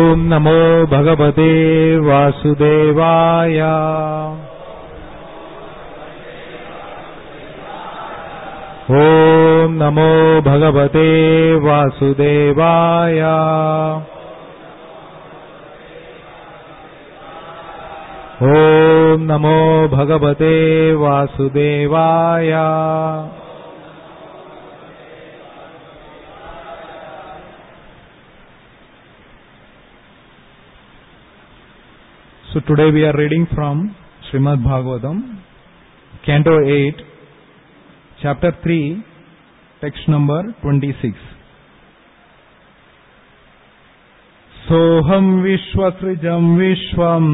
नमो भगवते वासुदेवाय। ॐ नमो भगवते वासुदेवाय। ॐ नमो भगवते वासुदेवाय। So today we are reading from Srimad Bhagavatam, Canto 8, Chapter 3, text number 26. Soham Vishwasrijam Vishwam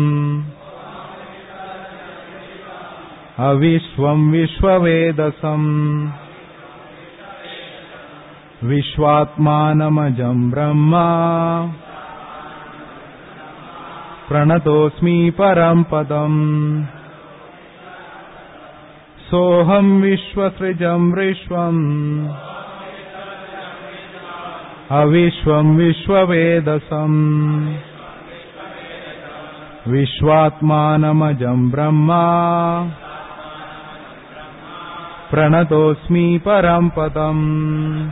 Avishwam Vishwavedasam Vishwatmanamajam Brahma Pranatosmi Parampadam. Soham Vishwasrijam Vishwam Avishwam Vishwavedasam Vishwatmanamajam Brahma Pranatosmi Parampadam.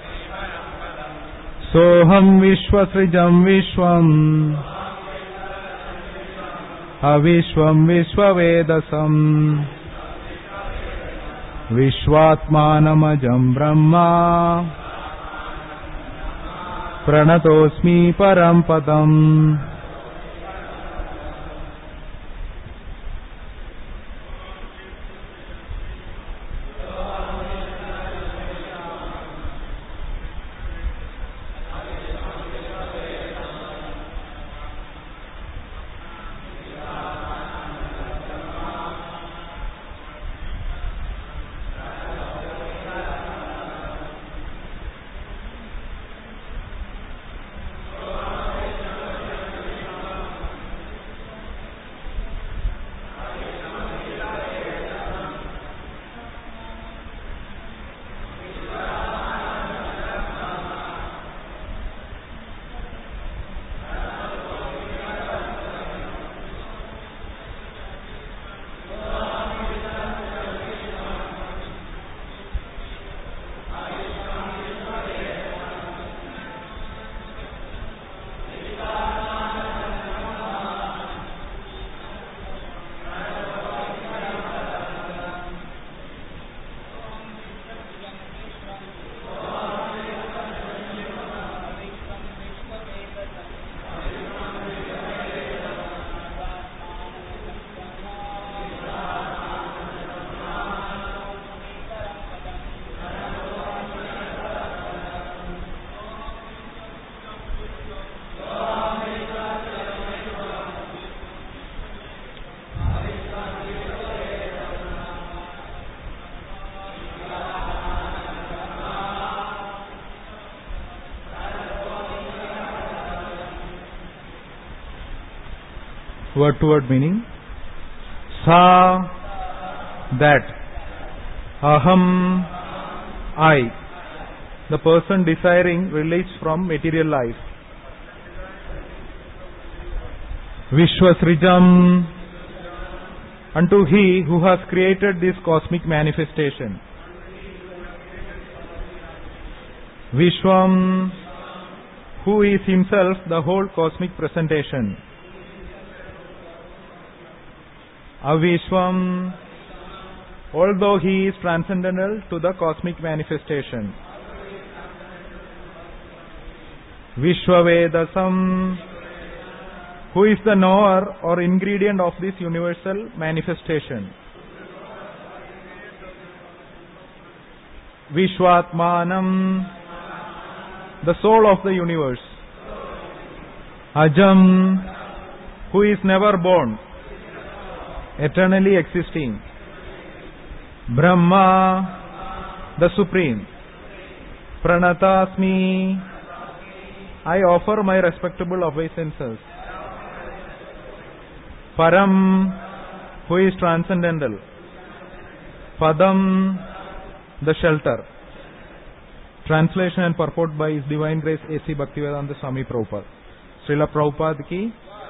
Soham Vishwasrijam Vishwam Avishwam Vishwavedasam Vishwatmanamajam Brahma Pranatosmi Parampadam. Word to word meaning. Sa, that. Aham, I. The person desiring release from material life. Vishwasrijam, unto he who has created this cosmic manifestation. Vishwam, who is himself the whole cosmic presentation. Avishwam, although he is transcendental to the cosmic manifestation. Vishwavedasam, who is the knower or ingredient of this universal manifestation. Vishwatmanam, the soul of the universe. Ajam, who is never born, eternally existing. Brahma, the supreme. Pranatasmi, I offer my respectable obeisances. Param, who is transcendental. Padam, the shelter. Translation and purport by His Divine Grace A.C. Bhaktivedanta Swami Prabhupada. Srila Prabhupada ki.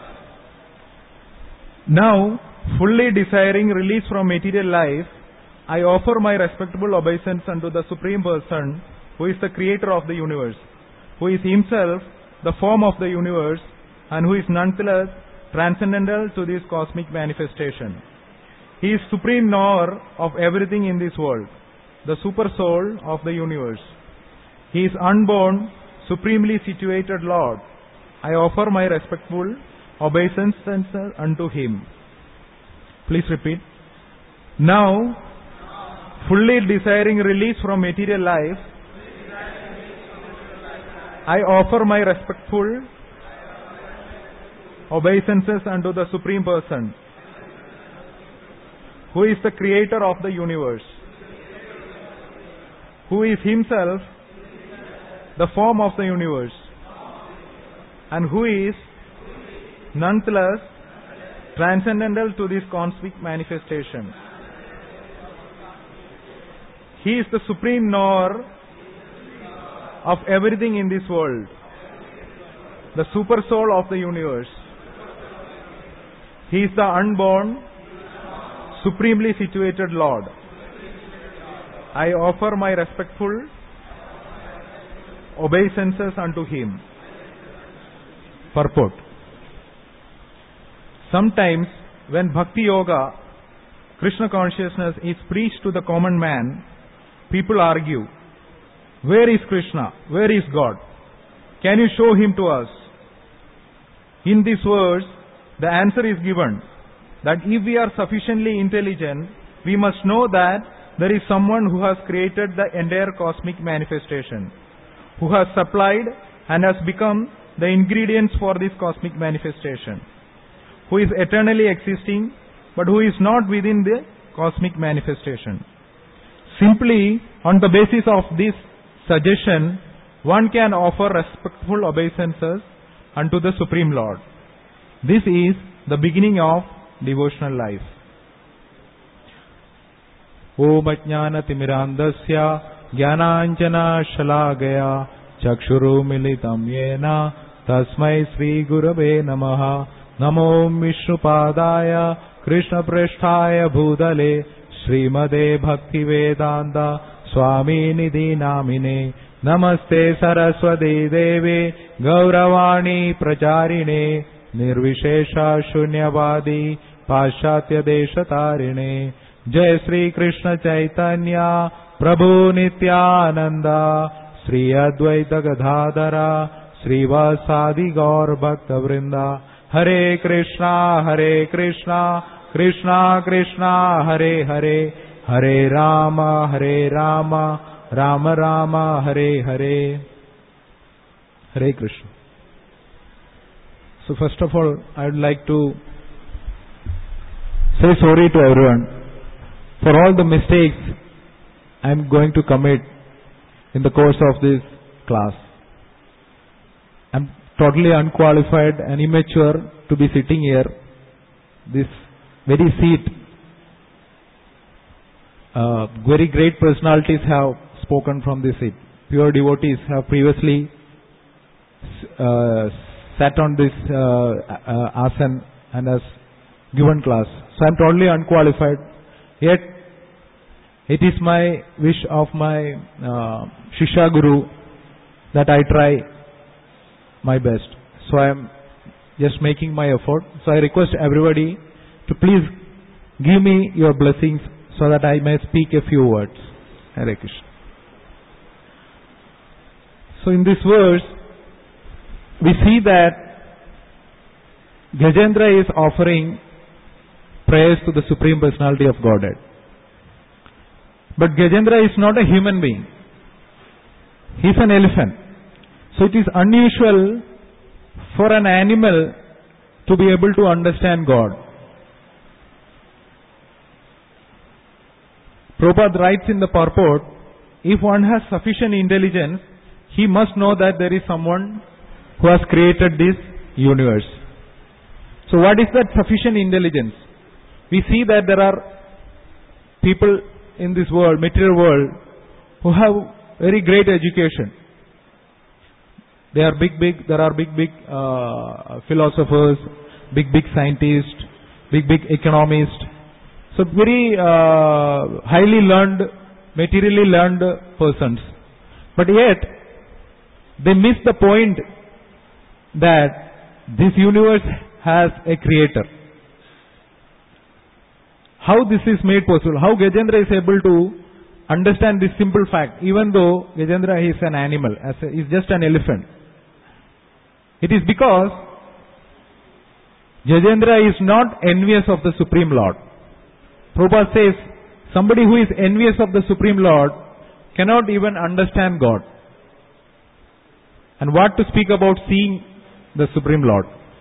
Now, fully desiring release from material life, I offer my respectable obeisance unto the Supreme Person, who is the creator of the universe, who is himself the form of the universe, and who is nonetheless transcendental to this cosmic manifestation. He is supreme knower of everything in this world, the super soul of the universe. He is unborn, supremely situated Lord. I offer my respectful obeisance unto him. Please repeat. Now, fully desiring release from material life, I offer my respectful obeisances unto the Supreme Person, who is the creator of the universe, who is himself the form of the universe, and who is nonetheless transcendental to this cosmic manifestation. He is the supreme knower of everything in this world, the super soul of the universe. He is the unborn, supremely situated Lord. I offer my respectful obeisances unto him. Purport. Sometimes when Bhakti Yoga, Krishna consciousness is preached to the common man, people argue, where is Krishna? Where is God? Can you show him to us? In this verse, the answer is given that if we are sufficiently intelligent, we must know that there is someone who has created the entire cosmic manifestation, who has supplied and has become the ingredients for this cosmic manifestation, who is eternally existing but who is not within the cosmic manifestation. Simply on the basis of this suggestion, one can offer respectful obeisances unto the Supreme Lord. This is the beginning of devotional life. Om Ajnana Timirandasya Jnananjana Shalagaya Chakshuru Militam Yena Tasmai Sri Gurave Namaha Namo Vishnupadaya Krishna Prasthaya Bhudale Srimade Bhakti Vedanta Swami Nidhi Namine Namaste Saraswati Devi Gauravani Pracharine Nirvishesha Shunyavadi Paschatya Deshatarine Jai Sri Krishna Chaitanya Prabhu Nityananda Sri Advaita Gadadhara Srivasadi Gaur Bhakta Vrinda Hare Krishna Krishna Krishna Hare Hare Hare Rama Rama Rama Hare Hare. Hare Krishna. So first of all, I would like to say sorry to everyone for all the mistakes I am going to commit in the course of this class. I am totally unqualified and immature to be sitting here, this very seat. Very great personalities have spoken from this seat. Pure devotees have previously sat on this asan and has given class. So I am totally unqualified. Yet it is my wish of my Shishya Guru that I try my best. So I am just making my effort. So I request everybody to please give me your blessings so that I may speak a few words. Hare Krishna. So in this verse, we see that Gajendra is offering praise to the Supreme Personality of Godhead. But Gajendra is not a human being. He is an elephant. So it is unusual for an animal to be able to understand God. Prabhupada writes in the purport, if one has sufficient intelligence, he must know that there is someone who has created this universe. So what is that sufficient intelligence? We see that there are people in this world, material world, who have very great education. There are big philosophers, big scientists, big economists. So very highly learned, materially learned persons. But yet, they miss the point that this universe has a creator. How this is made possible? How Gajendra is able to understand this simple fact, even though Gajendra is an animal, is just an elephant. It is because Gajendra is not envious of the Supreme Lord. Prabhupada says, somebody who is envious of the Supreme Lord cannot even understand God. And what to speak about seeing the Supreme Lord?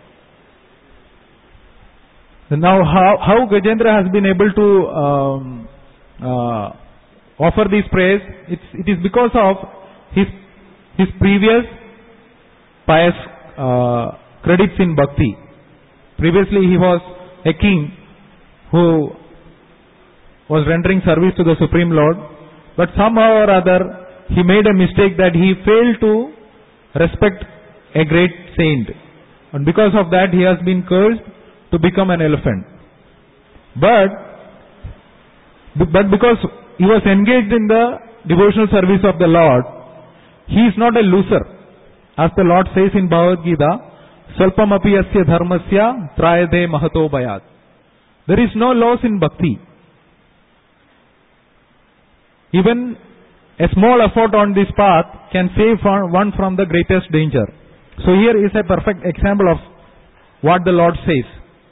Now, how Gajendra has been able to offer these prayers? It is because of his previous pious credits in bhakti. Previously, he was a king who was rendering service to the Supreme Lord, but somehow or other he made a mistake that he failed to respect a great saint, and because of that he has been cursed to become an elephant. But because he was engaged in the devotional service of the Lord, he is not a loser. As the Lord says in Bhagavad Gita, Salpam api asya dharmasya trayade mahato bhayat. There is no loss in bhakti. Even a small effort on this path can save one from the greatest danger. So here is a perfect example of what the Lord says.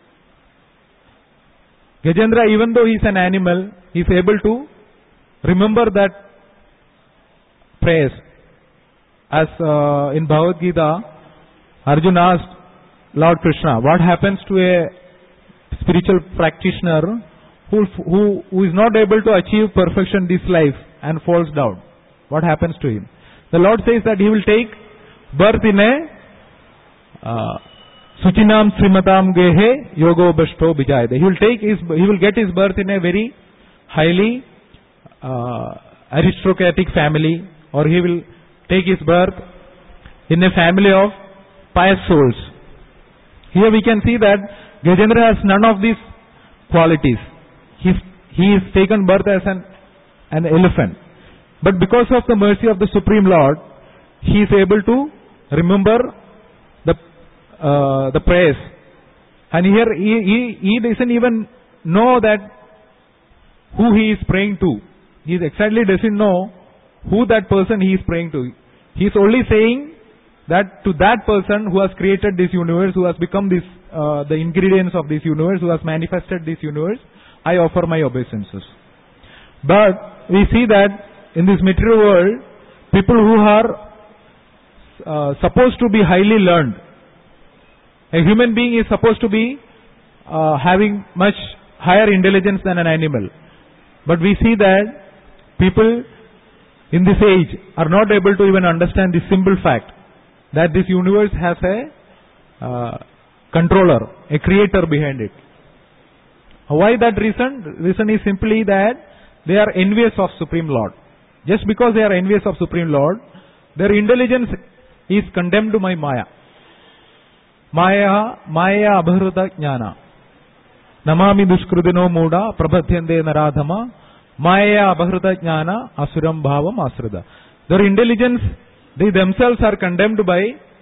Gajendra, even though he is an animal, he is able to remember that prayers. As in Bhagavad Gita, Arjuna asked Lord Krishna, what happens to a spiritual practitioner who is not able to achieve perfection this life and falls down? What happens to him? The Lord says that he will take birth in a Suchinam Srimatam Gehe Yogo Bhashto Bijayade. He will get his birth in a very highly aristocratic family, or he will take his birth in a family of pious souls. Here we can see that Gajendra has none of these qualities. He is taken birth as an elephant. But because of the mercy of the Supreme Lord, he is able to remember the prayers. And here he doesn't even know that who he is praying to. He exactly doesn't know who that person he is praying to. He is only saying that to that person who has created this universe, who has become this the ingredients of this universe, who has manifested this universe, I offer my obeisances. But we see that in this material world, people who are supposed to be highly learned, a human being is supposed to be having much higher intelligence than an animal. But we see that people in this age are not able to even understand this simple fact that this universe has a controller, a creator behind it. Why that reason? The reason is simply that they are envious of Supreme Lord. Just because they are envious of Supreme Lord, their intelligence is condemned to my Maya. Maya abharuta jnana. Namami dushkrudino muda prabhatyande naradhama. Maya abharuta jnana asuram bhavam asrada. Their intelligence, they themselves are condemned by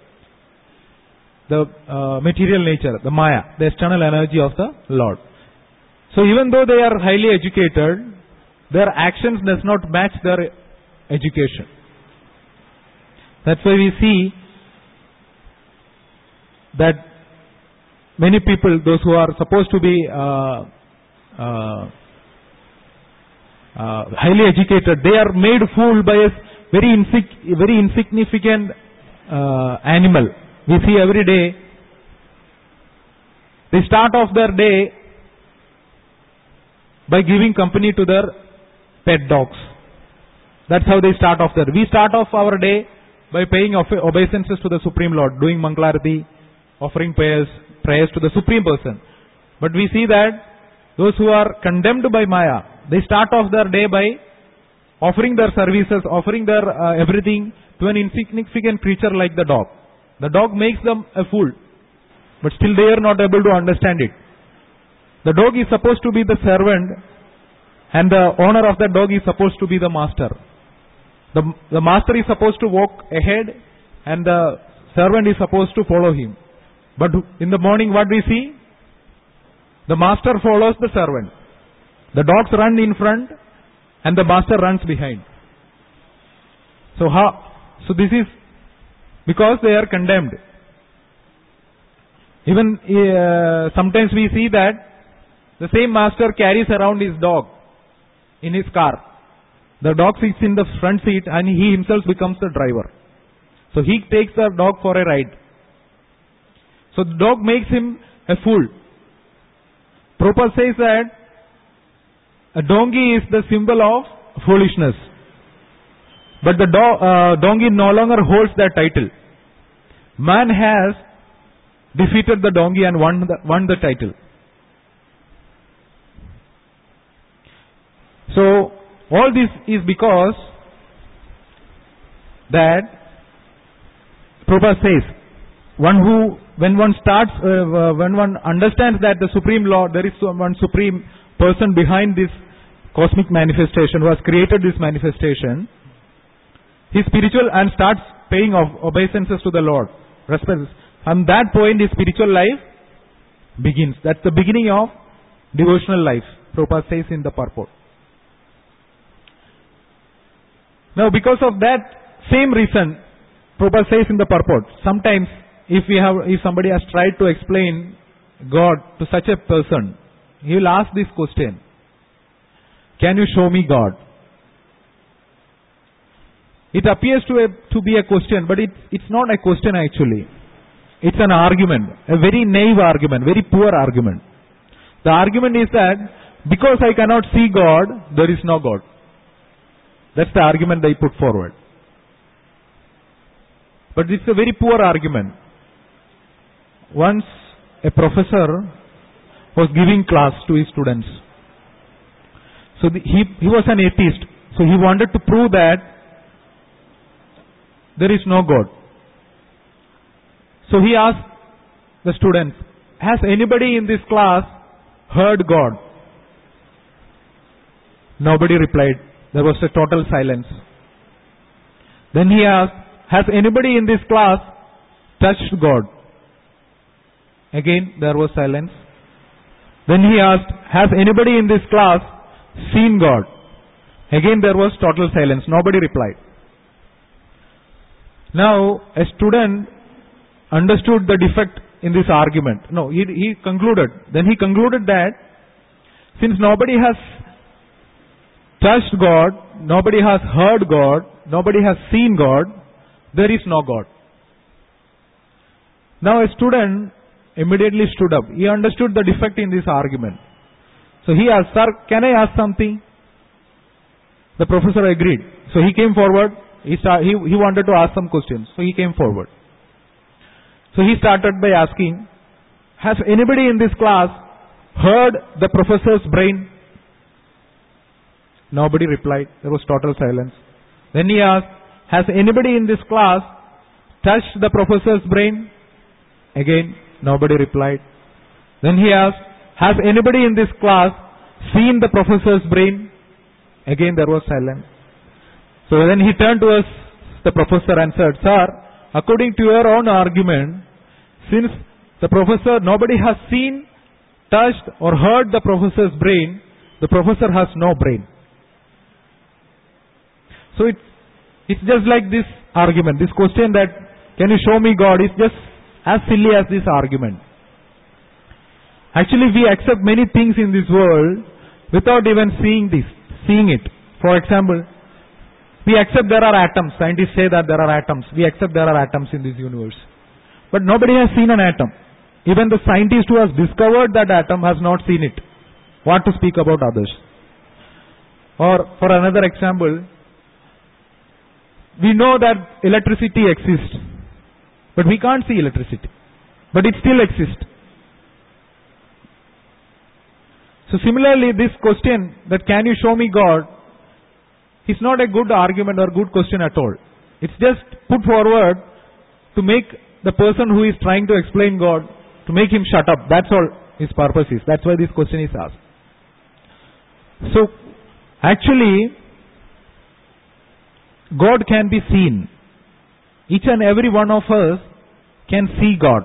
the material nature, the Maya, the external energy of the Lord. So even though they are highly educated, their actions does not match their education. That's why we see that many people, those who are supposed to be highly educated, they are made fool by a very insignificant animal. We see every day, they start off their day by giving company to their pet dogs. That's how they start off their. We start off our day by paying obeisances to the Supreme Lord, doing Mangalarati, offering prayers to the Supreme Person. But we see that those who are condemned by Maya, they start off their day by offering their services, offering their everything to an insignificant creature like the dog. The dog makes them a fool, but still they are not able to understand it. The dog is supposed to be the servant, and the owner of the dog is supposed to be the master. The master is supposed to walk ahead, and the servant is supposed to follow him. But in the morning, what we see? The master follows the servant. The dogs run in front, and the master runs behind. So this is because they are condemned. Even sometimes we see that the same master carries around his dog in his car. The dog sits in the front seat and he himself becomes the driver. So he takes the dog for a ride. So the dog makes him a fool. Prabhupada says that a donkey is the symbol of foolishness. But the donkey no longer holds that title. Man has defeated the donkey and won the title. So all this is because that Prabhupada says, when one understands that the Supreme Lord, there is one Supreme Person behind this cosmic manifestation who has created this manifestation, his spiritual and starts paying obeisances to the Lord. From that point his spiritual life begins. That's the beginning of devotional life, Prabhupada says in the purport. Now because of that same reason, Prabhupada says in the purport, sometimes if somebody has tried to explain God to such a person, he will ask this question: can you show me God? It appears to be a question, but it's not a question actually. It's an argument, a very naive argument, very poor argument. The argument is that because I cannot see God, there is no God. That's the argument they put forward. But it's a very poor argument. Once a professor was giving class to his students. So he was an atheist. So he wanted to prove that there is no God. So he asked the students, has anybody in this class heard God? Nobody replied. There was a total silence. Then he asked, has anybody in this class touched God? Again there was silence. Then he asked, has anybody in this class seen God? Again there was total silence. Nobody replied. Now a student understood the defect in this argument. No, he concluded. Then he concluded that since nobody has touched God, nobody has heard God, nobody has seen God, there is no God. Now a student immediately stood up. He understood the defect in this argument. So he asked, sir, can I ask something? The professor agreed. So he came forward. He wanted to ask some questions. So he came forward. So he started by asking, has anybody in this class heard the professor's brain? Nobody replied. There was total silence. Then he asked, has anybody in this class touched the professor's brain? Again, nobody replied. Then he asked, has anybody in this class seen the professor's brain? Again, there was silence. So then he turned to us, the professor, and said, sir, according to your own argument, since the professor, nobody has seen, touched or heard the professor's brain, the professor has no brain. So it's just like this argument, this question that, can you show me God, is just as silly as this argument. Actually, we accept many things in this world without even seeing it. For example, we accept there are atoms. Scientists say that there are atoms. We accept there are atoms in this universe. But nobody has seen an atom. Even the scientist who has discovered that atom has not seen it. What to speak about others? Or for another example, we know that electricity exists, but we can't see electricity. But it still exists. So similarly, this question that can you show me God It's not a good argument or good question at all. It's just put forward to make the person who is trying to explain God, to make him shut up. That's all his purpose is. That's why this question is asked. So, actually, God can be seen. Each and every one of us can see God.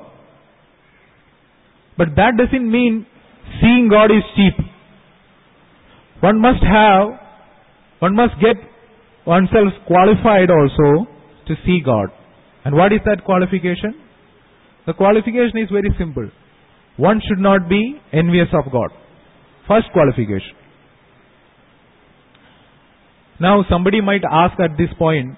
But that doesn't mean seeing God is cheap. One must get oneself qualified also to see God. And what is that qualification? The qualification is very simple. One should not be envious of God. First qualification. Now somebody might ask at this point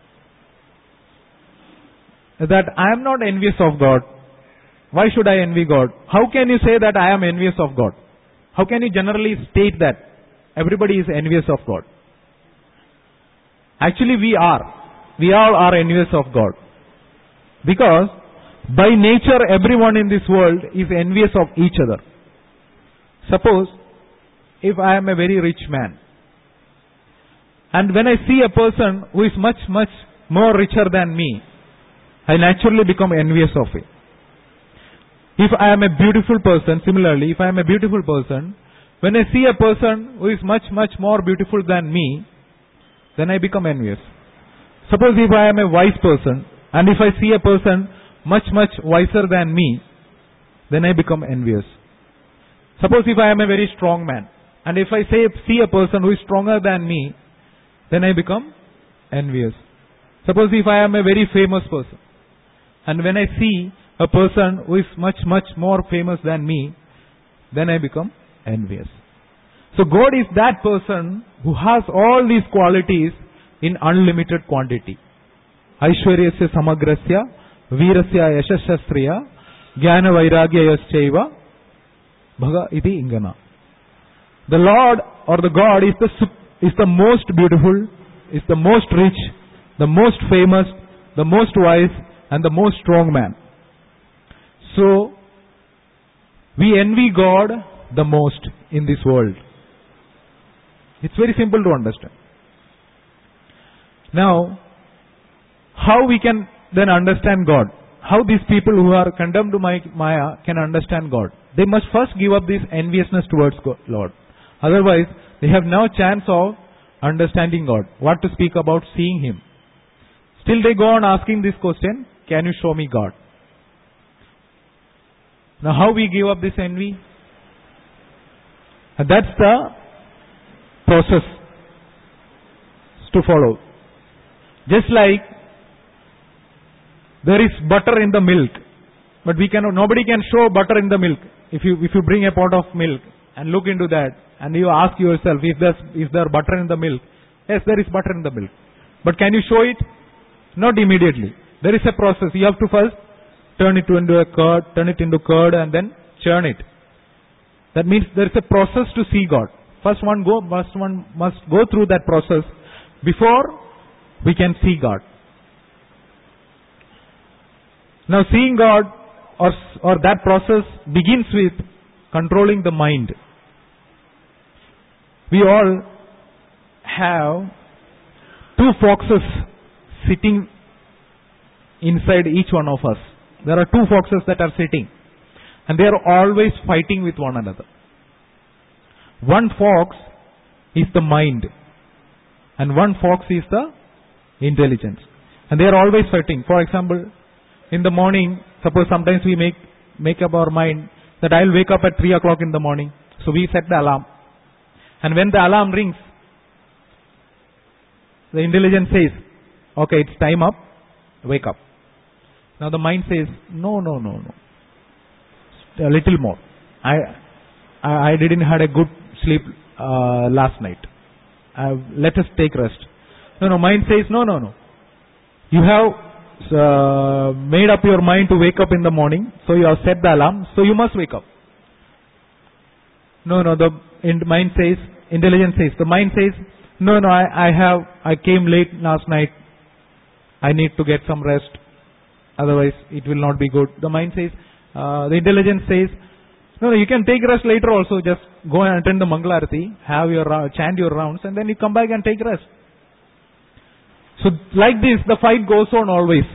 that I am not envious of God. Why should I envy God? How can you say that I am envious of God? How can you generally state that everybody is envious of God? Actually we are. We all are envious of God. Because by nature everyone in this world is envious of each other. Suppose if I am a very rich man, and when I see a person who is much more richer than me, I naturally become envious of him. If I am a beautiful person, similarly, if I am a beautiful person, when I see a person who is much more beautiful than me, then I become envious. Suppose if I am a wise person, and if I see a person much wiser than me, then I become envious. Suppose if I am a very strong man, and if I see a person who is stronger than me, then I become envious. Suppose if I am a very famous person, and when I see a person who is much more famous than me, then I become envious. So God is that person who has all these qualities in unlimited quantity. Aishwaryasya samagrasya, virasya yashashastriya, jnana vairagya yaschaiva, bhaga iti ingana. The Lord or the God is the most beautiful, is the most rich, the most famous, the most wise, and the most strong man. So, we envy God the most in this world. It's very simple to understand. Now, how we can then understand God? How these people who are condemned to Maya can understand God? They must first give up this enviousness towards God, Lord. Otherwise, they have no chance of understanding God. What to speak about seeing Him? Still they go on asking this question, can you show me God? Now how we give up this envy? And that's the process to follow. Just like there is butter in the milk, but nobody can show butter in the milk. If you bring a pot of milk and look into that, and you ask yourself, is there butter in the milk? Yes, there is butter in the milk. But can you show it? Not immediately. There is a process. You have to first turn it into curd, and then churn it. That means there is a process to see God. First one must go through that process before we can see God. Now seeing God or that process begins with controlling the mind. We all have two foxes sitting inside each one of us. There are two foxes that are sitting, and they are always fighting with one another. One fox is the mind, and one fox is the intelligence. And they are always fighting. For example, in the morning, suppose sometimes we make up our mind that I will wake up at 3 o'clock in the morning. So we set the alarm. And when the alarm rings, the intelligence says, okay, it's time up, wake up. Now the mind says, no. A little more. I didn't had a good sleep last night. Let us take rest. No. Mind says, no. You have made up your mind to wake up in the morning, so you have set the alarm, so you must wake up. No. The intelligence says, the mind says, no. I came late last night. I need to get some rest. Otherwise, it will not be good. The mind says, the intelligence says, no, you can take rest later also. Just go and attend the Mangala Arati, chant your rounds, and then you come back and take rest. So like this, the fight goes on always.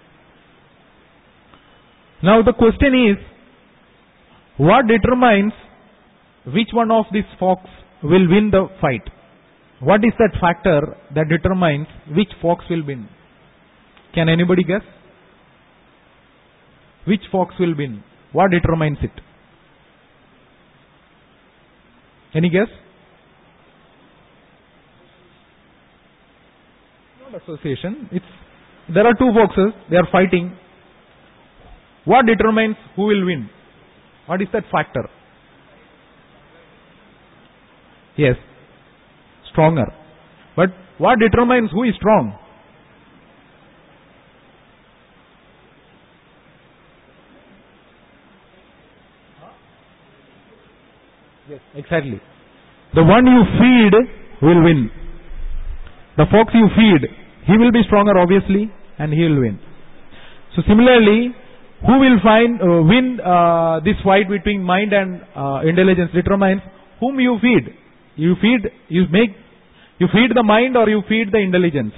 Now the question is, what determines which one of these fox will win the fight? What is that factor that determines which fox will win? Can anybody guess? Which fox will win? What determines it? Any guess? Not association. There are two foxes. They are fighting. What determines who will win? What is that factor? Yes, stronger. But what determines who is strong? Yes, exactly. The one you feed will win. The fox you feed, he will be stronger obviously, and he will win. So similarly, who will win this fight between mind and intelligence determines whom you feed. You feed the mind or you feed the intelligence.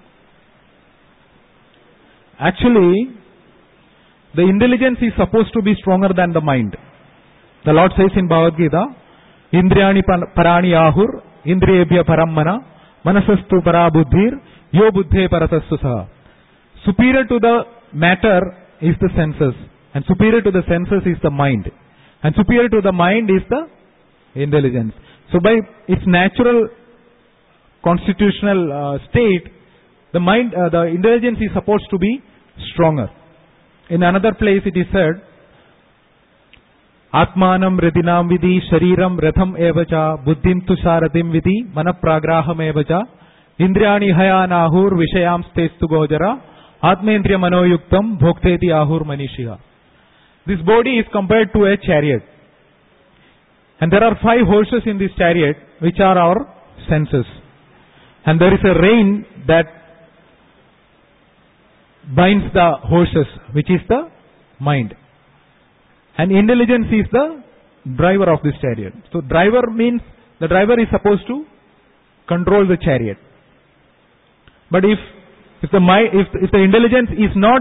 Actually, the intelligence is supposed to be stronger than the mind. The Lord says in Bhagavad Gita, Indriyani parani ahur, indriyebhya parammana, manasastu parabuddhir, yo buddhe paratassu saha. Superior to the matter is the senses, and superior to the senses is the mind, and superior to the mind is the intelligence. So by its natural constitutional state, the intelligence is supposed to be stronger. In another place it is said, Atmanam Ridinam Vidi Shariram Ratham Evacha Buddhim Tusharatim Vidi Manapragraham Evacha Indriyani Hayanahur Vishayam Stestu Gojara Atmendriya Manoyuktam Bhokteti Ahur Manishiha. This body is compared to a chariot. And there are 5 horses in this chariot, which are our senses. And there is a rein that binds the horses, which is the mind. And intelligence is the driver of this chariot. So driver means the driver is supposed to control the chariot. But if the intelligence is not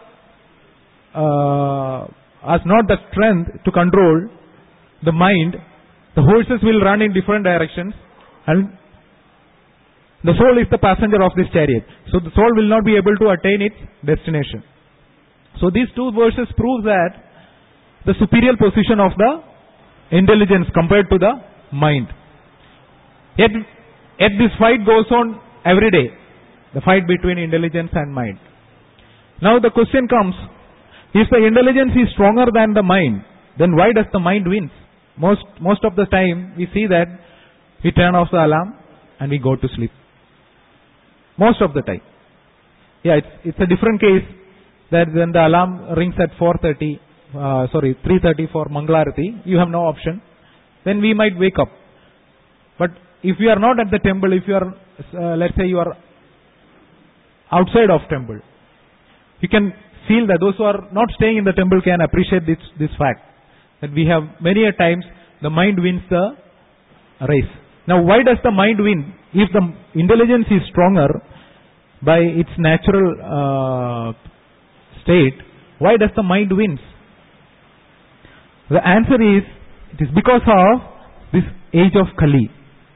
has not the strength to control the mind, the horses will run in different directions, and the soul is the passenger of this chariot. So the soul will not be able to attain its destination. So these two verses prove that the superior position of the intelligence compared to the mind. Yet this fight goes on every day, the fight between intelligence and mind. Now the question comes, if the intelligence is stronger than the mind, then why does the mind win? Most of the time we see that we turn off the alarm and we go to sleep. Most of the time. Yeah, it's a different case that when the alarm rings at 3:30 for Mangalarati, you have no option. Then we might wake up. But if you are not at the temple, if you are, let's say you are outside of temple, you can feel that those who are not staying in the temple can appreciate this fact. That we have many a times the mind wins the race. Now why does the mind win? If the intelligence is stronger by its natural state, why does the mind win? The answer is, it is because of this age of Kali.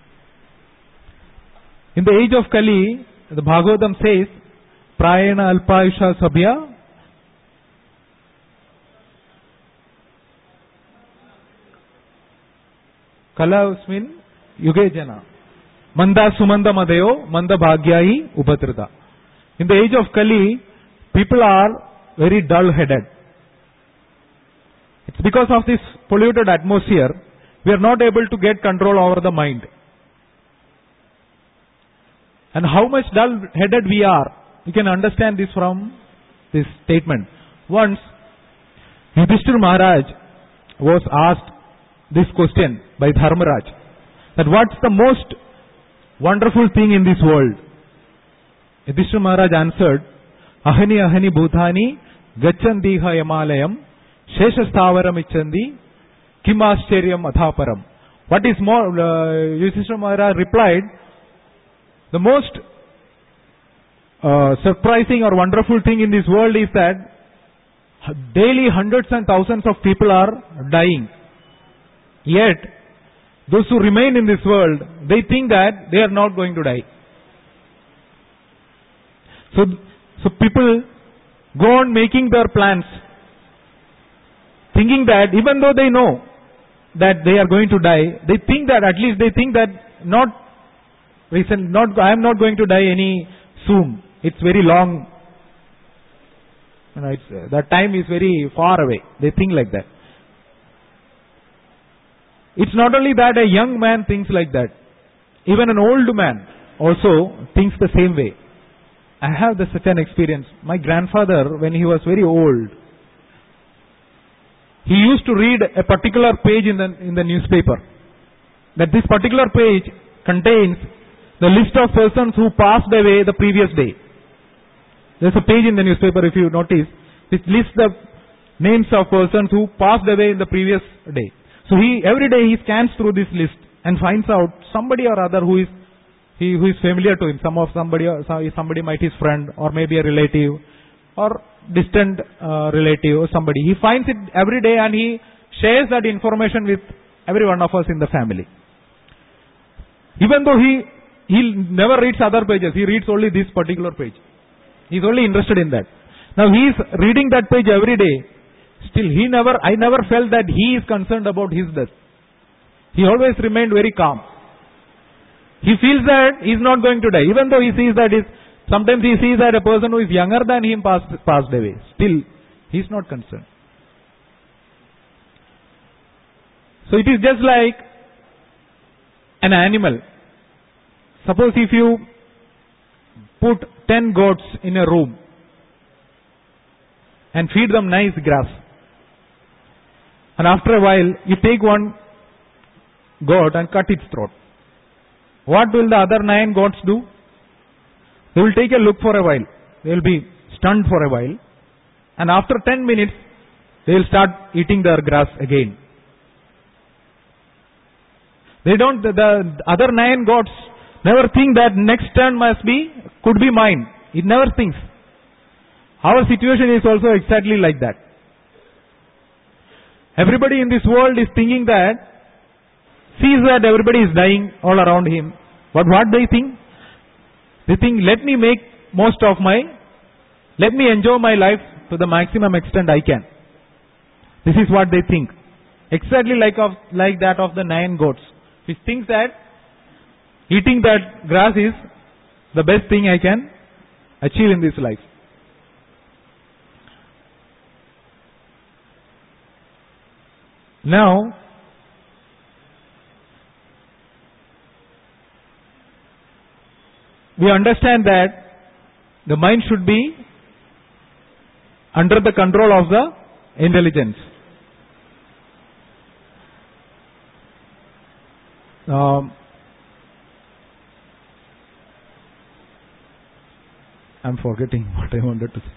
In the age of Kali, the Bhagavatam says, Prayena Alpayusha Sabhya Kala Usmin Yuge Jana Manda Sumanda Madeo Manda Bhagyai Upatrita. In the age of Kali, people are very dull-headed. It's because of this polluted atmosphere, we are not able to get control over the mind. And how much dull-headed we are, you can understand this from this statement. Once, Yudhishthira Maharaj was asked this question by Dharmaraj, that what's the most wonderful thing in this world? Yudhishthira Maharaj answered, Ahani ahani bhutani gachandiha yamalayam sheshastavaram ichandi kimascheriam athaparam. What is more, Yudhishthira Maharaj replied, the most surprising or wonderful thing in this world is that daily hundreds and thousands of people are dying. Yet, those who remain in this world, they think that they are not going to die. So people go on making their plans, thinking that even though they know that they are going to die, they think that at least they think that I am not going to die any soon. It's very long. That time is very far away. They think like that. It's not only that a young man thinks like that. Even an old man also thinks the same way. I have such an experience. My grandfather, when he was very old, he used to read a particular page in the newspaper. That this particular page contains the list of persons who passed away the previous day. There's a page in the newspaper, if you notice, which lists the names of persons who passed away in the previous day. So every day he scans through this list and finds out somebody or other who is familiar to him. Somebody might his friend, or maybe a relative, or distant relative, or somebody. He finds it every day and he shares that information with every one of us in the family. Even though he never reads other pages, he reads only this particular page. He's only interested in that. Now he is reading that page every day. Still, I never felt that he is concerned about his death. He always remained very calm. He feels that he is not going to die, even though he sees that sometimes he sees that a person who is younger than him passed away. Still, he is not concerned. So it is just like an animal. Suppose if you put 10 goats in a room and feed them nice grass, and after a while you take one goat and cut its throat. What will the other 9 goats do? They will take a look for a while. They will be stunned for a while. And after 10 minutes, they will start eating their grass again. The other 9 goats never think that next turn could be mine. It never thinks. Our situation is also exactly like that. Everybody in this world is thinking that, sees that everybody is dying all around him. But what they think? They think, let me enjoy my life to the maximum extent I can. This is what they think. Exactly like that of the 9 goats, which thinks that eating that grass is the best thing I can achieve in this life. Now, we understand that the mind should be under the control of the intelligence. I'm forgetting what I wanted to say.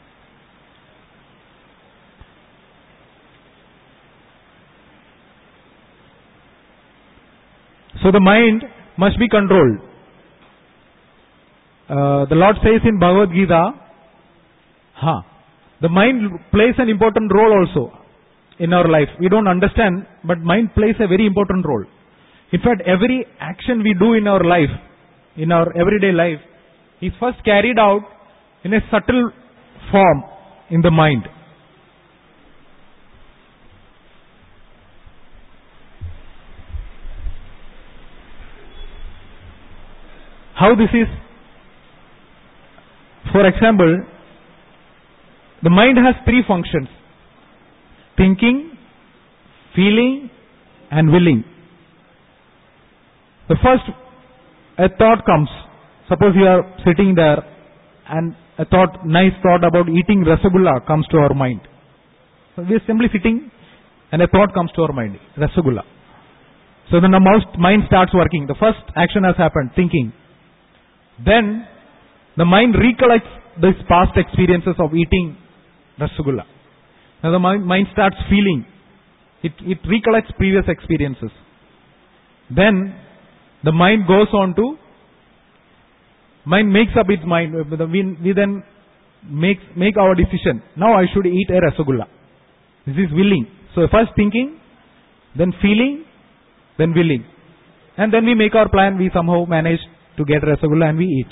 So the mind must be controlled. The Lord says in Bhagavad Gita, the mind plays an important role also in our life. We don't understand, but mind plays a very important role. In fact, every action we do in our life, in our everyday life, is first carried out in a subtle form in the mind. How this is? For example, the mind has 3 functions: thinking, feeling, and willing. The first, a thought comes. Suppose you are sitting there and a nice thought about eating rasagulla comes to our mind. So we are simply sitting and a thought comes to our mind, rasagulla. So then the mind starts working. The first action has happened, thinking. Then the mind recollects these past experiences of eating rasagulla. Now the mind starts feeling. It recollects previous experiences. Then the mind goes on to Mind makes up its mind. We then make our decision. Now I should eat a rasagulla. This is willing. So first thinking, then feeling, then willing. And then we make our plan. We somehow manage to get rasagulla and we eat.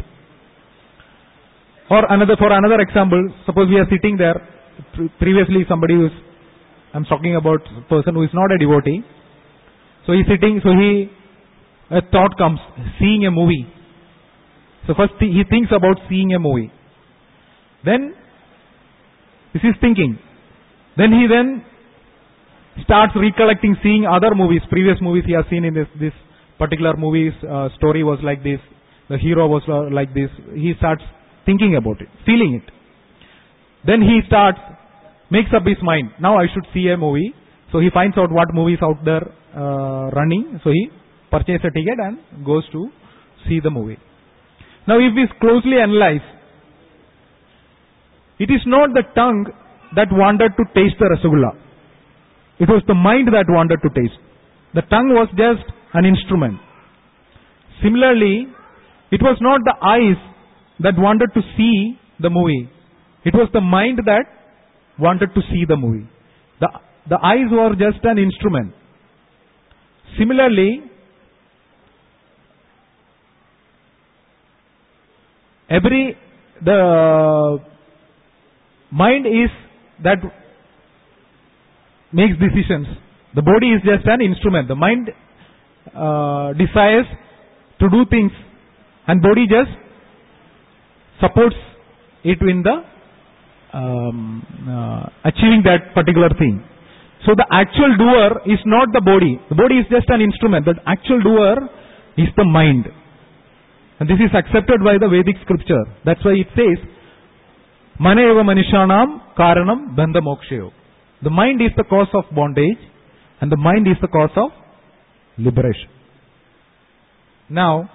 Or for another example, suppose we are sitting there. Previously I'm talking about a person who is not a devotee. So he's sitting, a thought comes, seeing a movie. So first he thinks about seeing a movie. Then, this is thinking. Then he starts recollecting, seeing other movies, previous movies he has seen in this particular movie's story was like this, the hero was like this. He starts thinking about it, feeling it. Then he makes up his mind. Now I should see a movie. So he finds out what movies out there running. So he purchases a ticket and goes to see the movie. Now if we closely analyze, it is not the tongue that wanted to taste the rasagulla. It was the mind that wanted to taste. The tongue was just an instrument. Similarly, it was not the eyes that wanted to see the movie. It was the mind that wanted to see the movie. The eyes were just an instrument. Similarly, the mind is that makes decisions. The body is just an instrument. The mind desires to do things and body just supports it in the achieving that particular thing. So the actual doer is not the body. The body is just an instrument. The actual doer is the mind. And this is accepted by the Vedic scripture. That's why it says, Mana eva manishanam karanam bandha mokshayo. The mind is the cause of bondage and the mind is the cause of liberation. Now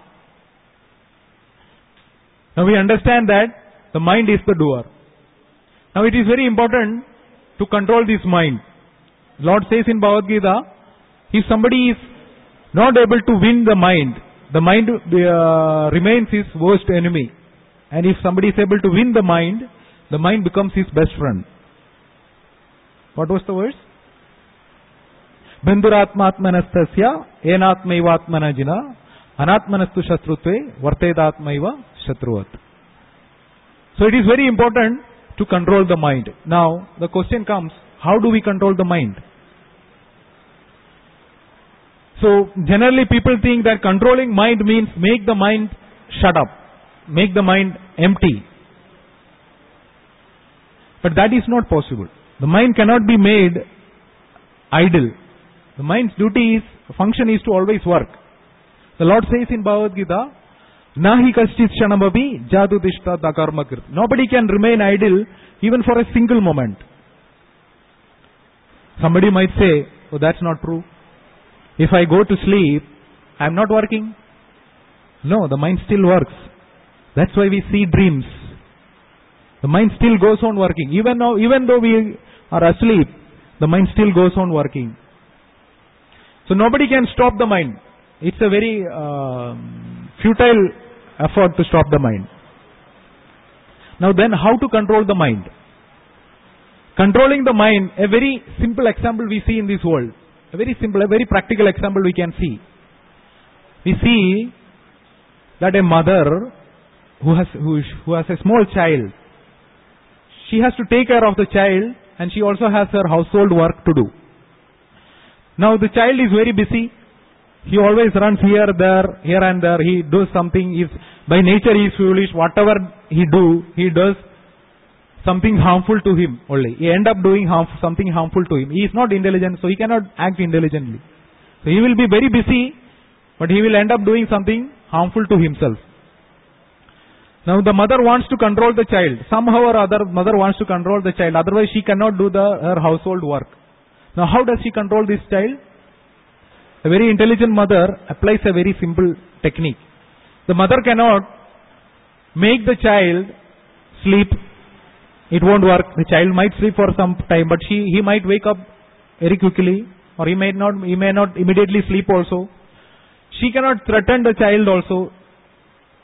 we understand that the mind is the doer. Now it is very important to control this mind. Lord says in Bhagavad Gita, if somebody is not able to win the mind remains his worst enemy. And if somebody is able to win the mind becomes his best friend. What was the verse? Bandhuratmatmanastasya enatmaivatmana jina anatmanastu shatrutve vartedatmaiva shatruvat. So it is very important to control the mind. Now the question comes, how do we control the mind? So generally people think that controlling mind means make the mind shut up, make the mind empty. But that is not possible. The mind cannot be made idle. The mind's function is to always work. The Lord says in Bhagavad Gita, Nahi kaschit shanamabi jadudishta dakarmakrit. Nobody can remain idle even for a single moment. Somebody might say, oh, that's not true. If I go to sleep, I am not working. No, the mind still works. That's why we see dreams. The mind still goes on working. Even though we are asleep, the mind still goes on working. So nobody can stop the mind. It's a very futile effort to stop the mind. Now then, how to control the mind? Controlling the mind, a very simple example we see in this world. A very simple, a very practical example we can see. We see that a mother who has a small child, she has to take care of the child and she also has her household work to do. Now the child is very busy. He always runs here and there. He does something. If by nature he is foolish, whatever he does something harmful to him only. He end up doing something harmful to him. He is not intelligent, so he cannot act intelligently. So he will be very busy, but he will end up doing something harmful to himself. Now the mother wants to control the child. Somehow or other, mother wants to control the child. Otherwise she cannot do her household work. Now how does she control this child? A very intelligent mother applies a very simple technique. The mother cannot make the child sleep. It won't work. The child might sleep for some time, but he might wake up very quickly, or he may not immediately sleep also. She cannot threaten the child also.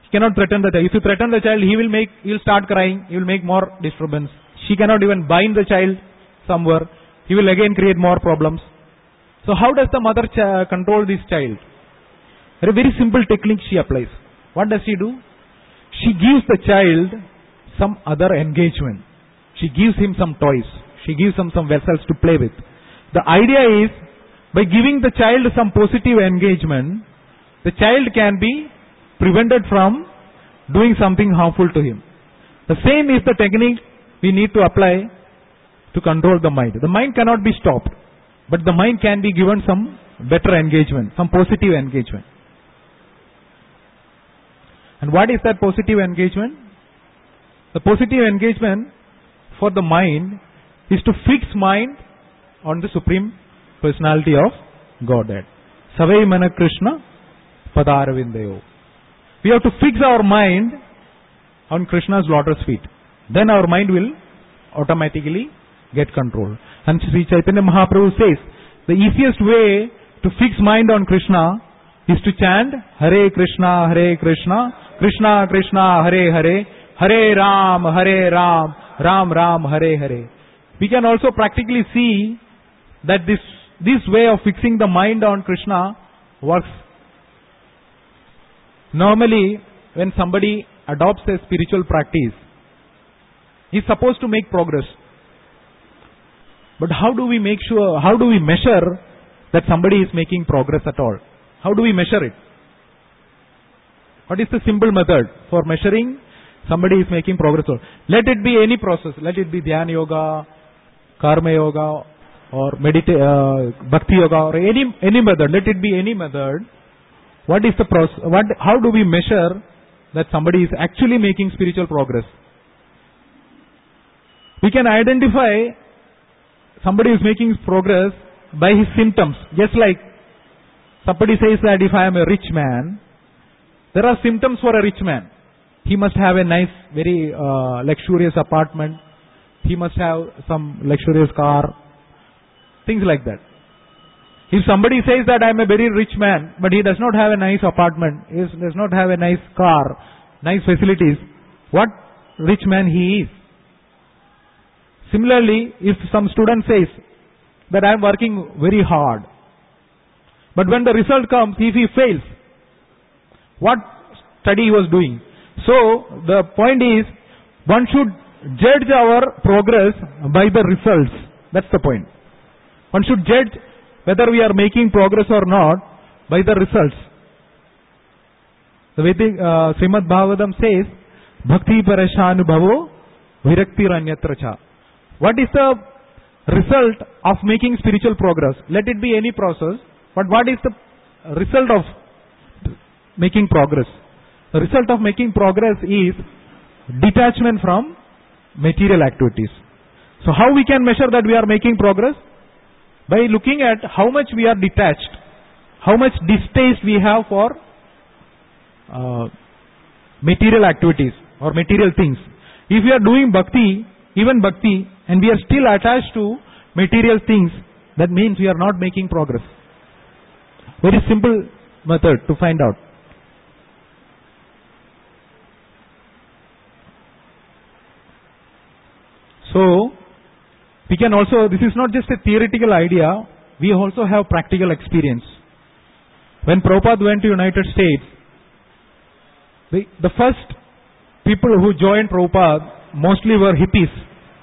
cannot threaten the child. If you threaten the child, he will start crying, he will make more disturbance. She cannot even bind the child somewhere. He will again create more problems. So how does the mother control this child? A very simple technique she applies. What does she do? She gives the child some other engagement. She gives him some toys. She gives him some vessels to play with. The idea is, by giving the child some positive engagement, the child can be prevented from doing something harmful to him. The same is the technique we need to apply to control the mind. The mind cannot be stopped, but the mind can be given some better engagement, some positive engagement. And what is that positive engagement? The positive engagement for the mind is to fix mind on the Supreme Personality of Godhead. Savai Mana Krishna Padaravindayo. We have to fix our mind on Krishna's lotus feet. Then our mind will automatically get control. And Sri Chaitanya Mahaprabhu says, the easiest way to fix mind on Krishna is to chant Hare Krishna, Krishna Krishna, Hare Hare, Hare Ram, Ram Ram, Hare Hare. We can also practically see that this way of fixing the mind on Krishna works. Normally, when somebody adopts a spiritual practice, he is supposed to make progress. But how do we measure that somebody is making progress at all? How do we measure it? What is the simple method for measuring somebody is making progress? Let it be any process. Let it be Dhyana Yoga, Karma Yoga, or Bhakti Yoga, or any method. Let it be any method. What is the process? How do we measure that somebody is actually making spiritual progress? We can identify somebody is making progress by his symptoms. Just like somebody says that if I am a rich man, there are symptoms for a rich man. He must have a nice, very luxurious apartment. He must have some luxurious car. Things like that. If somebody says that I am a very rich man, but he does not have a nice apartment, he does not have a nice car, nice facilities, what rich man he is? Similarly, if some student says that I am working very hard, but when the result comes, if he fails, what study he was doing? So, the point is, one should judge our progress by the results. That's the point. One should judge whether we are making progress or not by the results. The Vedic Srimad Bhagavatam says, Bhakti Parashanubhavo Viraktiranyatracha. What is the result of making spiritual progress? Let it be any process, but what is the result of making progress? The result of making progress is detachment from material activities. So how we can measure that we are making progress? By looking at how much we are detached, how much distaste we have for material activities or material things. If we are doing bhakti, even bhakti, and we are still attached to material things, that means we are not making progress. Very simple method to find out. So, we can also, this is not just a theoretical idea, we also have practical experience. When Prabhupada went to United States, the first people who joined Prabhupada mostly were hippies.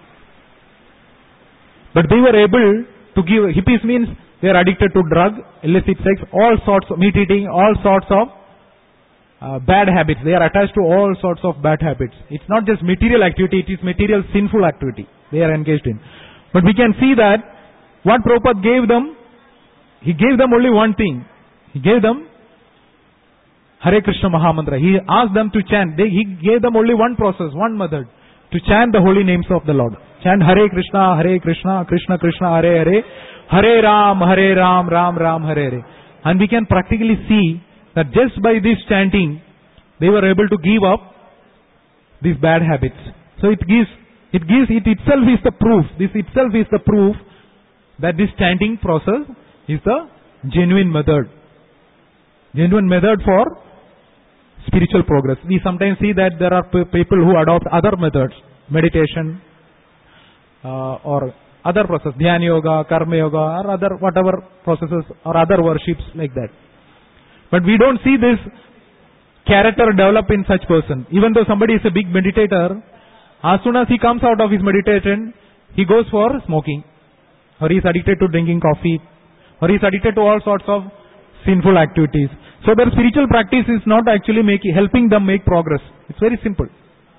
But they were able to give, hippies means they are addicted to drug, illicit sex, all sorts of meat eating, all sorts of bad habits. They are attached to all sorts of bad habits. It's not just material activity, it is material sinful activity they are engaged in. But we can see that what Prabhupada gave them, he gave them only one thing. He gave them Hare Krishna Mahamantra. He asked them to chant. He gave them only one process, one method, to chant the holy names of the Lord. Chant Hare Krishna, Krishna Krishna, Hare Hare, Hare Ram, Ram Ram, Hare Hare. And we can practically see that just by this chanting, they were able to give up these bad habits. So it itself is the proof. This itself is the proof that this chanting process is the genuine method. Genuine method for spiritual progress. We sometimes see that there are people who adopt other methods, meditation, or other process, Dhyana Yoga, Karma Yoga, or other whatever processes or other worships like that. But we don't see this character develop in such person. Even though somebody is a big meditator, as soon as he comes out of his meditation, he goes for smoking, or he is addicted to drinking coffee, or he is addicted to all sorts of sinful activities. So their spiritual practice is not actually helping them make progress. It's very simple.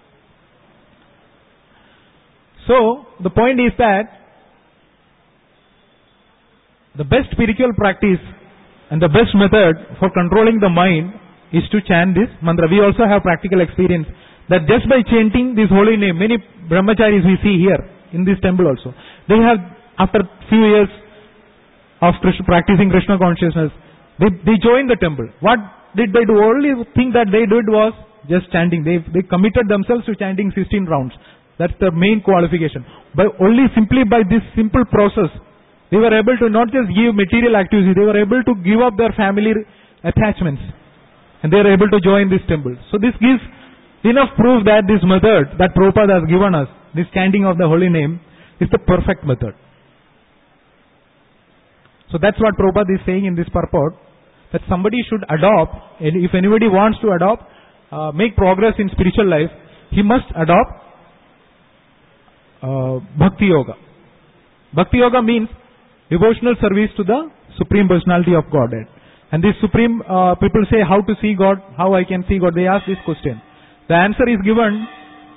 So the point is that the best spiritual practice and the best method for controlling the mind is to chant this mantra. We also have practical experience that just by chanting this holy name, many brahmacharis we see here in this temple also, they have, after few years of practicing Krishna consciousness, they joined the temple. What did they do? Only thing that they did was just chanting. They committed themselves to chanting 16 rounds. That's the main qualification. But only simply by this simple process, they were able to not just give material activity, they were able to give up their family attachments. And they are able to join this temple. So this gives enough proof that this method that Prabhupada has given us, this chanting of the holy name, is the perfect method. So that's what Prabhupada is saying in this purport, that somebody should adopt, if anybody wants to adopt, make progress in spiritual life, he must adopt Bhakti Yoga. Bhakti Yoga means devotional service to the Supreme Personality of Godhead. And this Supreme, people say, how to see God, how I can see God. They ask this question. The answer is given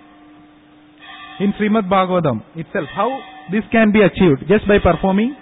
in Srimad Bhagavatam itself. How this can be achieved? Just by performing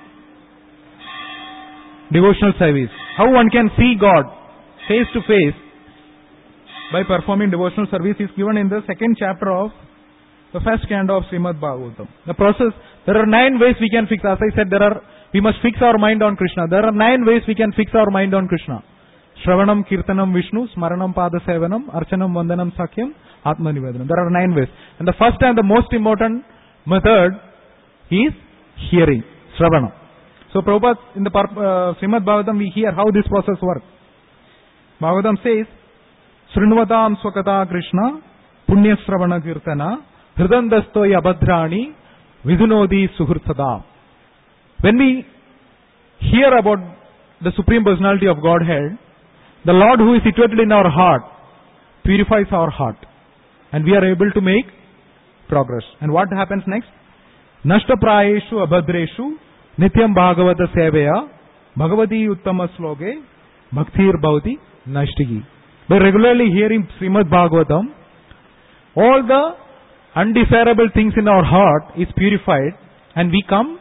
devotional service. How one can see God face to face by performing devotional service is given in the second chapter of the first canto of Srimad Bhagavatam. The process, there are 9 ways we can fix. As I said, we must fix our mind on Krishna. There are 9 ways we can fix our mind on Krishna. Shravanam, Kirtanam, Vishnu, Smaranam, Pada Sevanam, Archanam, Vandanam, Sakyam, Atma Nivedanam. There are 9 ways. And the first and the most important method is hearing, Shravanam. So Prabhupada, in the Srimad Bhagavatam, we hear how this process works. Bhagavatam says, Srinvatam Swakata Krishna, Punya Shravana Kirtana, Hridandastoy Abhadrani, Vidunodi Suhurtada. When we hear about the Supreme Personality of Godhead, the Lord who is situated in our heart purifies our heart, and we are able to make progress. And what happens next? Nashta Prayeshu Abhadreshu Nityam Bhagavata Seveya Bhagavati Uttama Sloge Bhaktir Bhavati Nashtigi. By regularly hearing Srimad Bhagavatam, all the undesirable things in our heart is purified, and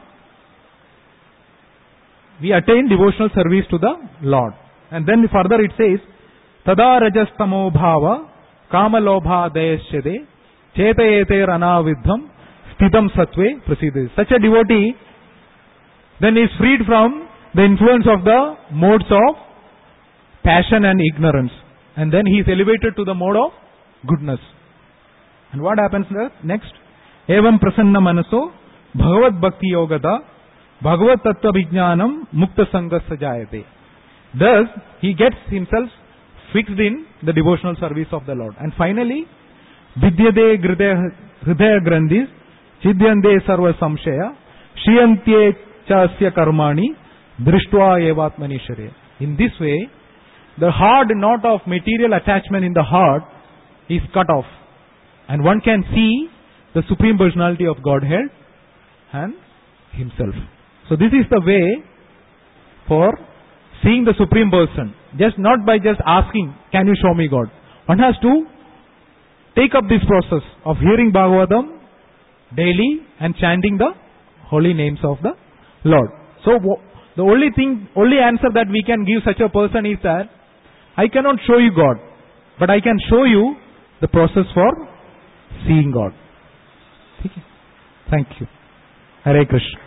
we attain devotional service to the Lord. And then further it says, Tada rajastamo bhava kamalobha dayashade chetayeter anavidham sthitam satve prasidhe. Such a devotee then is freed from the influence of the modes of passion and ignorance. And then he is elevated to the mode of goodness. And what happens next? Evam prasanna manaso bhagavad bhakti yogada Bhagavad Tattva Vijnanam Mukta Sangha Sajayate. Thus, he gets himself fixed in the devotional service of the Lord. And finally, Vidyade Hridaya Grandhis Chidyande Sarva Samshaya Shiyantye Chasya Karmani Drishtva Evatmani Share. In this way, the hard knot of material attachment in the heart is cut off, and one can see the Supreme Personality of Godhead and himself. So this is the way for seeing the Supreme Person. Not by just asking, can you show me God? One has to take up this process of hearing Bhagavatam daily and chanting the holy names of the Lord. So the only answer that we can give such a person is that I cannot show you God, but I can show you the process for seeing God. Okay. Thank you. Hare Krishna.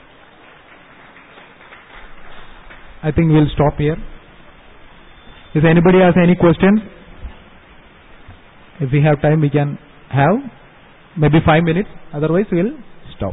I think we'll stop here. If anybody has any questions, if we have time, we can have maybe 5 minutes. Otherwise, we'll stop.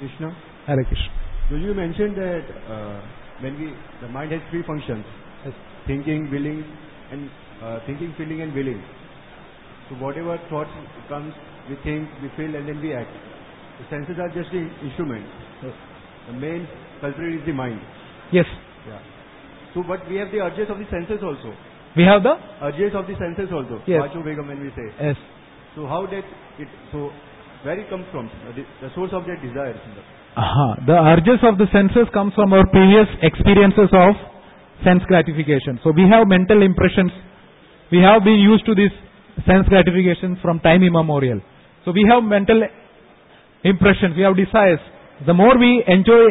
Krishna. Hare Krishna. So you mentioned that the mind has three functions: Yes. thinking, willing, and thinking, feeling, and willing. So whatever thoughts comes, we think, we feel, and then we act. The senses are just the instruments. Yes. The main culprit is the mind. Yes. Yeah. So, but we have the urges of the senses also. We have the? Urges of the senses also. Yes. Vacho Vegam when we say. Yes. So how that it? So where it comes from? The source of that desire. The urges of the senses comes from our previous experiences of sense gratification. So we have mental impressions. We have been used to this sense gratification from time immemorial. So we have mental impressions. We have desires. The more we enjoy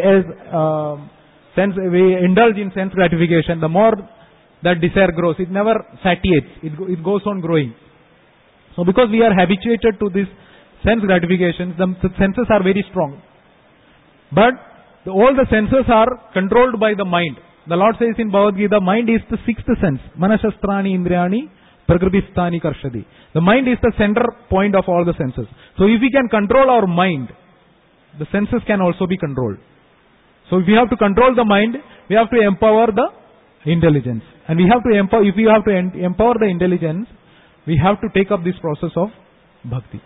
we indulge in sense gratification, the more that desire grows. It never satiates. It goes on growing. So because we are habituated to this sense gratification, the senses are very strong. But all the senses are controlled by the mind. The Lord says in Bhagavad Gita, mind is the sixth sense. Manashastrani indriyani prakribhisthani karshadi. The mind is the center point of all the senses. So if we can control our mind, the senses can also be controlled. So if we have to control the mind, we have to empower the intelligence. And we have to empower, if we have to empower the intelligence, we have to take up this process of bhakti.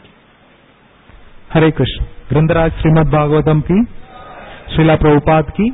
Hare Krishna. Grandaraj Srimad Bhagavatam ki, Srila Prabhupada ki,